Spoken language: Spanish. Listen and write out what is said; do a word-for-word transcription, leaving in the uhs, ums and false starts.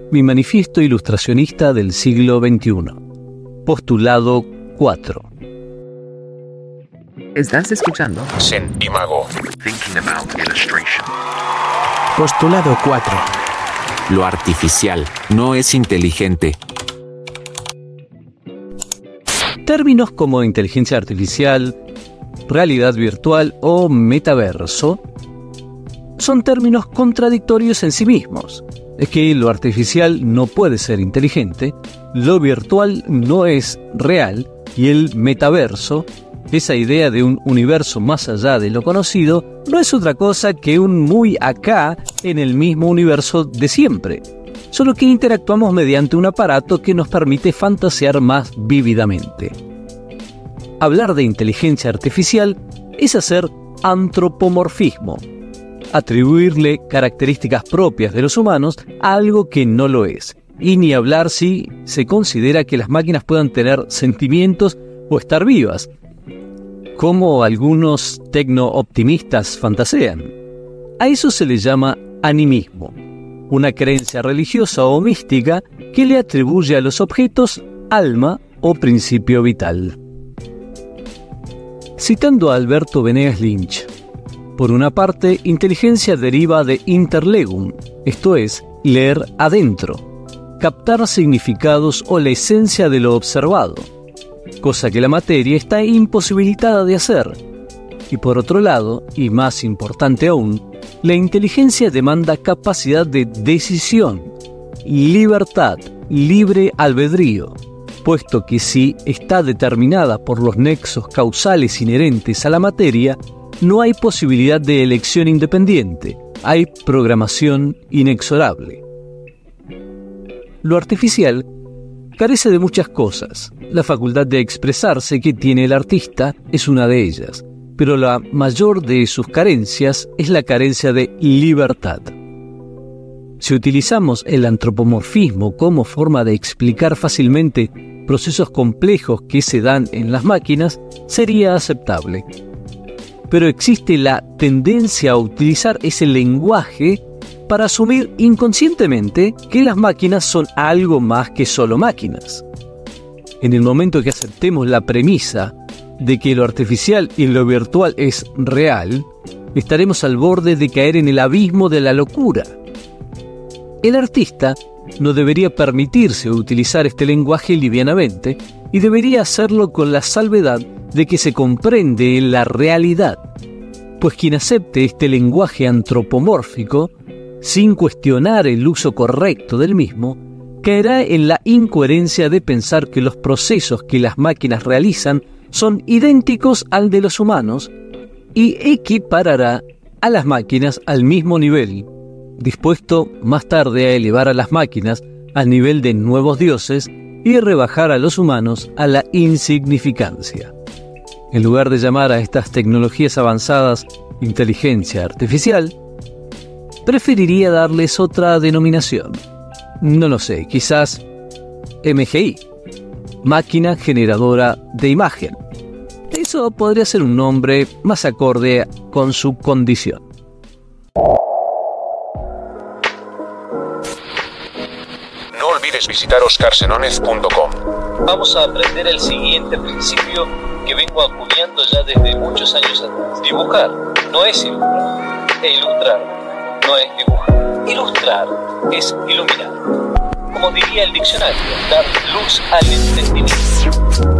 Mi manifiesto ilustracionista del siglo veintiuno. Postulado cuatro. Estás escuchando Zen Imago. Thinking About Illustration. Postulado cuatro. Lo artificial no es inteligente. Términos como inteligencia artificial, realidad virtual o metaverso son términos contradictorios en sí mismos. Es que lo artificial no puede ser inteligente, lo virtual no es real y el metaverso, esa idea de un universo más allá de lo conocido, no es otra cosa que un muy acá en el mismo universo de siempre, solo que interactuamos mediante un aparato que nos permite fantasear más vívidamente. Hablar de inteligencia artificial es hacer antropomorfismo, atribuirle características propias de los humanos a algo que no lo es, y ni hablar si se considera que las máquinas puedan tener sentimientos o estar vivas, como algunos tecno-optimistas fantasean. A eso se le llama animismo, una creencia religiosa o mística que le atribuye a los objetos alma o principio vital. Citando a Alberto Venegas Lynch, por una parte, inteligencia deriva de interlegum, esto es, leer adentro, captar significados o la esencia de lo observado, cosa que la materia está imposibilitada de hacer. Y por otro lado, y más importante aún, la inteligencia demanda capacidad de decisión, libertad, libre albedrío, puesto que si está determinada por los nexos causales inherentes a la materia, no hay posibilidad de elección independiente, hay programación inexorable. Lo artificial carece de muchas cosas. La facultad de expresarse que tiene el artista es una de ellas, pero la mayor de sus carencias es la carencia de libertad. Si utilizamos el antropomorfismo como forma de explicar fácilmente procesos complejos que se dan en las máquinas, sería aceptable. Pero existe la tendencia a utilizar ese lenguaje para asumir inconscientemente que las máquinas son algo más que solo máquinas. En el momento que aceptemos la premisa de que lo artificial y lo virtual es real, estaremos al borde de caer en el abismo de la locura. El artista no debería permitirse utilizar este lenguaje livianamente y debería hacerlo con la salvedad de que se comprende la realidad, pues quien acepte este lenguaje antropomórfico, sin cuestionar el uso correcto del mismo, caerá en la incoherencia de pensar que los procesos que las máquinas realizan son idénticos al de los humanos y equiparará a las máquinas al mismo nivel, dispuesto más tarde a elevar a las máquinas al nivel de nuevos dioses y rebajar a los humanos a la insignificancia. En lugar de llamar a estas tecnologías avanzadas inteligencia artificial, preferiría darles otra denominación. No lo sé, quizás M G I, máquina generadora de imagen. Eso podría ser un nombre más acorde con su condición. No olvides visitar oscar senones punto com. Vamos a aprender el siguiente principio que vengo acuñando ya desde muchos años atrás. Dibujar no es ilustrar, e ilustrar no es dibujar. Ilustrar es iluminar. Como diría el diccionario, dar luz al entendimiento.